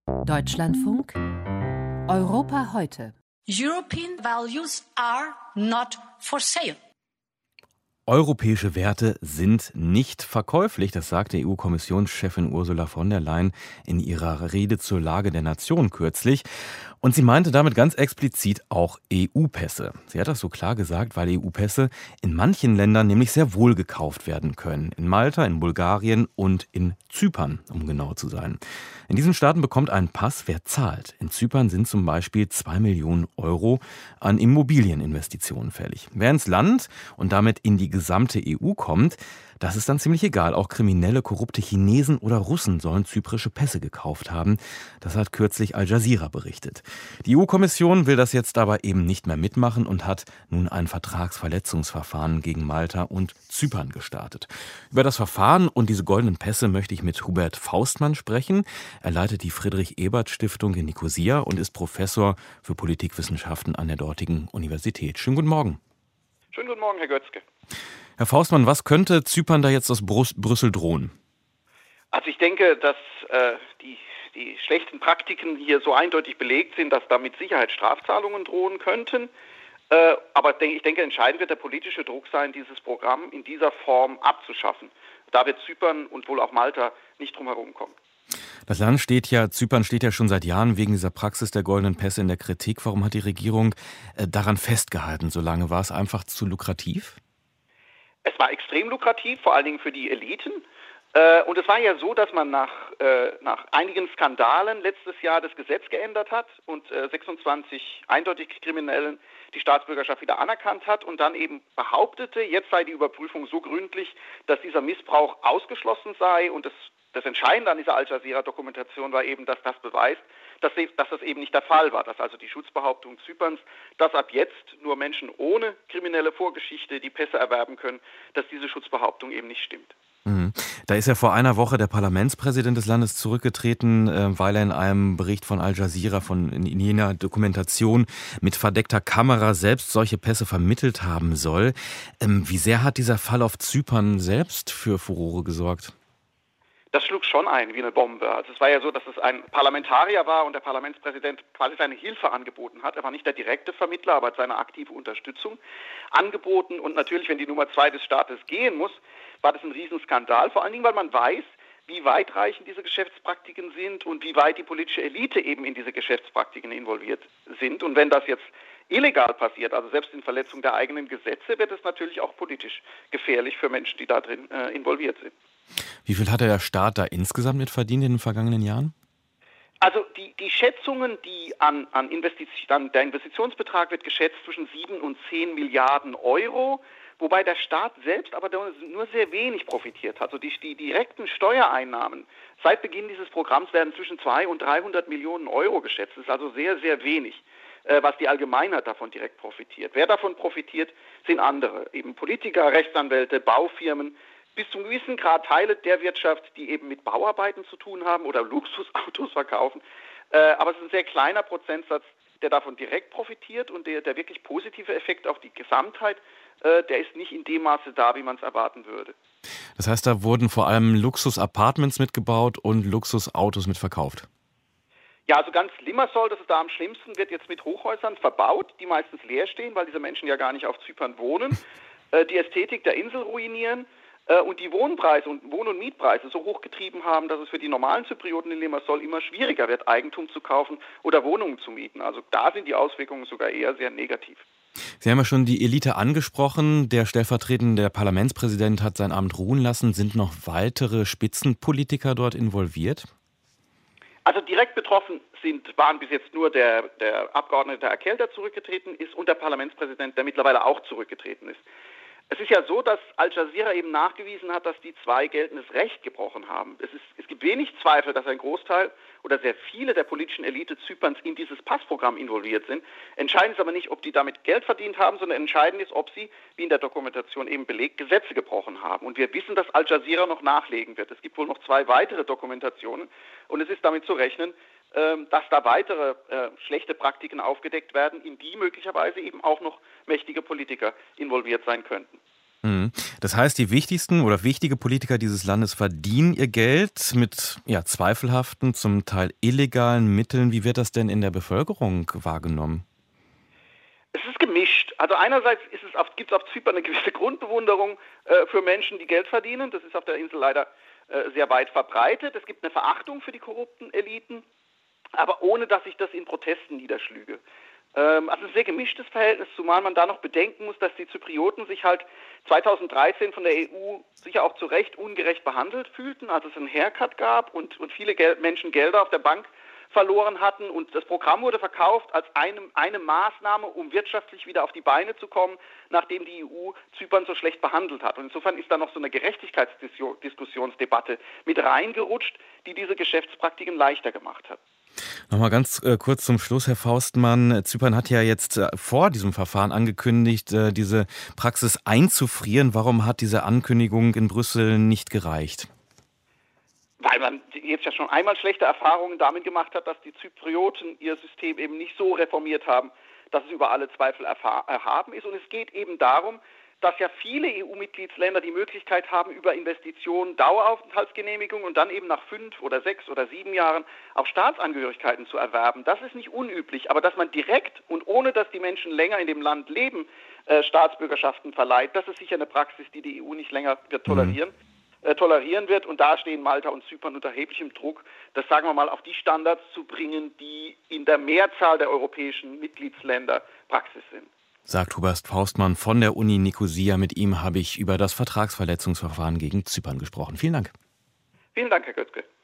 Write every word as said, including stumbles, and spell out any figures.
Deutschlandfunk Europa heute. European values are not for sale. Europäische Werte sind nicht verkäuflich, das sagte E U-Kommissionschefin Ursula von der Leyen in ihrer Rede zur Lage der Nation kürzlich. Und sie meinte damit ganz explizit auch E U-Pässe. Sie hat das so klar gesagt, weil E U-Pässe in manchen Ländern nämlich sehr wohl gekauft werden können. In Malta, in Bulgarien und in Zypern, um genau zu sein. In diesen Staaten bekommt ein Pass, wer zahlt. In Zypern sind zum Beispiel zwei Millionen Euro an Immobilieninvestitionen fällig. Wer ins Land und damit in die gesamte E U kommt, das ist dann ziemlich egal. Auch kriminelle, korrupte Chinesen oder Russen sollen zyprische Pässe gekauft haben. Das hat kürzlich Al Jazeera berichtet. Die E U-Kommission will das jetzt aber eben nicht mehr mitmachen und hat nun ein Vertragsverletzungsverfahren gegen Malta und Zypern gestartet. Über das Verfahren und diese goldenen Pässe möchte ich mit Hubert Faustmann sprechen. Er leitet die Friedrich-Ebert-Stiftung in Nikosia und ist Professor für Politikwissenschaften an der dortigen Universität. Schönen guten Morgen. Schönen guten Morgen, Herr Götzke. Herr Faustmann, was könnte Zypern da jetzt aus Brüs- Brüssel drohen? Also ich denke, dass äh, die, die schlechten Praktiken hier so eindeutig belegt sind, dass da mit Sicherheit Strafzahlungen drohen könnten. Äh, aber ich denke, entscheidend wird der politische Druck sein, dieses Programm in dieser Form abzuschaffen. Da wird Zypern und wohl auch Malta nicht drum herum kommen. Das Land steht ja, Zypern steht ja schon seit Jahren wegen dieser Praxis der goldenen Pässe in der Kritik. Warum hat die Regierung äh, daran festgehalten so lange? War es einfach zu lukrativ? Es war extrem lukrativ, vor allen Dingen für die Eliten. Äh, und es war ja so, dass man nach, äh, nach einigen Skandalen letztes Jahr das Gesetz geändert hat und äh, sechsundzwanzig eindeutig Kriminellen die Staatsbürgerschaft wieder anerkannt hat und dann eben behauptete, jetzt sei die Überprüfung so gründlich, dass dieser Missbrauch ausgeschlossen sei. Und das, das Entscheidende an dieser Al Jazeera-Dokumentation war eben, dass das beweist, dass, dass das eben nicht der Fall war, dass also die Schutzbehauptung Zyperns, dass ab jetzt nur Menschen ohne kriminelle Vorgeschichte die Pässe erwerben können, dass diese Schutzbehauptung eben nicht stimmt. Mhm. Da ist ja vor einer Woche der Parlamentspräsident des Landes zurückgetreten, äh, weil er in einem Bericht von Al Jazeera, von in, in jener Dokumentation mit verdeckter Kamera selbst solche Pässe vermittelt haben soll. Ähm, wie sehr hat dieser Fall auf Zypern selbst für Furore gesorgt? Das schlug schon ein wie eine Bombe. Also es war ja so, dass es ein Parlamentarier war und der Parlamentspräsident quasi seine Hilfe angeboten hat. Er war nicht der direkte Vermittler, aber hat seine aktive Unterstützung angeboten. Und natürlich, wenn die Nummer zwei des Staates gehen muss, war das ein Riesenskandal. Vor allen Dingen, weil man weiß, wie weitreichend diese Geschäftspraktiken sind und wie weit die politische Elite eben in diese Geschäftspraktiken involviert sind. Und wenn das jetzt illegal passiert, also selbst in Verletzung der eigenen Gesetze, wird es natürlich auch politisch gefährlich für Menschen, die da drin äh, involviert sind. Wie viel hat der Staat da insgesamt mit verdient in den vergangenen Jahren? Also die, die Schätzungen, die an, an Investition, der Investitionsbetrag wird geschätzt zwischen sieben und zehn Milliarden Euro, wobei der Staat selbst aber nur sehr wenig profitiert hat. Also die, die direkten Steuereinnahmen seit Beginn dieses Programms werden zwischen zweihundert und dreihundert Millionen Euro geschätzt. Das ist also sehr, sehr wenig, was die Allgemeinheit davon direkt profitiert. Wer davon profitiert, sind andere, eben Politiker, Rechtsanwälte, Baufirmen, bis zum gewissen Grad Teile der Wirtschaft, die eben mit Bauarbeiten zu tun haben oder Luxusautos verkaufen. Äh, aber es ist ein sehr kleiner Prozentsatz, der davon direkt profitiert und der, der wirklich positive Effekt auf die Gesamtheit, äh, der ist nicht in dem Maße da, wie man es erwarten würde. Das heißt, da wurden vor allem Luxus-Apartments mitgebaut und Luxusautos mitverkauft? Ja, also ganz Limassol, das ist da am schlimmsten, wird jetzt mit Hochhäusern verbaut, die meistens leer stehen, weil diese Menschen ja gar nicht auf Zypern wohnen, äh, die Ästhetik der Insel ruinieren und die Wohnpreise und Wohn- und Mietpreise so hochgetrieben haben, dass es für die normalen Zyprioten in Limassol immer schwieriger wird, Eigentum zu kaufen oder Wohnungen zu mieten. Also da sind die Auswirkungen sogar eher sehr negativ. Sie haben ja schon die Elite angesprochen. Der stellvertretende Parlamentspräsident hat sein Amt ruhen lassen. Sind noch weitere Spitzenpolitiker dort involviert? Also direkt betroffen sind, waren bis jetzt nur der, der Abgeordnete Akel, der zurückgetreten ist, und der Parlamentspräsident, der mittlerweile auch zurückgetreten ist. Es ist ja so, dass Al Jazeera eben nachgewiesen hat, dass die zwei geltendes Recht gebrochen haben. Es, ist, es gibt wenig Zweifel, dass ein Großteil oder sehr viele der politischen Elite Zyperns in dieses Passprogramm involviert sind. Entscheidend ist aber nicht, ob die damit Geld verdient haben, sondern entscheidend ist, ob sie, wie in der Dokumentation eben belegt, Gesetze gebrochen haben. Und wir wissen, dass Al Jazeera noch nachlegen wird. Es gibt wohl noch zwei weitere Dokumentationen und es ist damit zu rechnen, dass da weitere äh, schlechte Praktiken aufgedeckt werden, in die möglicherweise eben auch noch mächtige Politiker involviert sein könnten. Mhm. Das heißt, die wichtigsten oder wichtige Politiker dieses Landes verdienen ihr Geld mit ja, zweifelhaften, zum Teil illegalen Mitteln. Wie wird das denn in der Bevölkerung wahrgenommen? Es ist gemischt. Also einerseits ist es auf, gibt es auf Zypern eine gewisse Grundbewunderung äh, für Menschen, die Geld verdienen. Das ist auf der Insel leider äh, sehr weit verbreitet. Es gibt eine Verachtung für die korrupten Eliten, aber ohne, dass sich das in Protesten niederschlüge. Ähm, also ein sehr gemischtes Verhältnis, zumal man da noch bedenken muss, dass die Zyprioten sich halt zweitausenddreizehn von der E U sicher auch zu Recht ungerecht behandelt fühlten, als es einen Haircut gab und, und viele Gel- Menschen Gelder auf der Bank verloren hatten, und das Programm wurde verkauft als eine, eine Maßnahme, um wirtschaftlich wieder auf die Beine zu kommen, nachdem die E U Zypern so schlecht behandelt hat. Und insofern ist da noch so eine Gerechtigkeitsdiskussionsdebatte mit reingerutscht, die diese Geschäftspraktiken leichter gemacht hat. Nochmal ganz äh, kurz zum Schluss, Herr Faustmann. Zypern hat ja jetzt äh, vor diesem Verfahren angekündigt, äh, diese Praxis einzufrieren. Warum hat diese Ankündigung in Brüssel nicht gereicht? Weil man jetzt ja schon einmal schlechte Erfahrungen damit gemacht hat, dass die Zyprioten ihr System eben nicht so reformiert haben, dass es über alle Zweifel erhaben ist. Und es geht eben darum, dass ja viele E U-Mitgliedsländer die Möglichkeit haben, über Investitionen Daueraufenthaltsgenehmigung und dann eben nach fünf oder sechs oder sieben Jahren auch Staatsangehörigkeiten zu erwerben. Das ist nicht unüblich, aber dass man direkt und ohne, dass die Menschen länger in dem Land leben, äh, Staatsbürgerschaften verleiht, das ist sicher eine Praxis, die die E U nicht länger wird tolerieren. Mhm. tolerieren wird, und da stehen Malta und Zypern unter erheblichem Druck, das, sagen wir mal, auf die Standards zu bringen, die in der Mehrzahl der europäischen Mitgliedsländer Praxis sind. Sagt Hubert Faustmann von der Uni Nikosia. Mit ihm habe ich über das Vertragsverletzungsverfahren gegen Zypern gesprochen. Vielen Dank. Vielen Dank, Herr Götzke.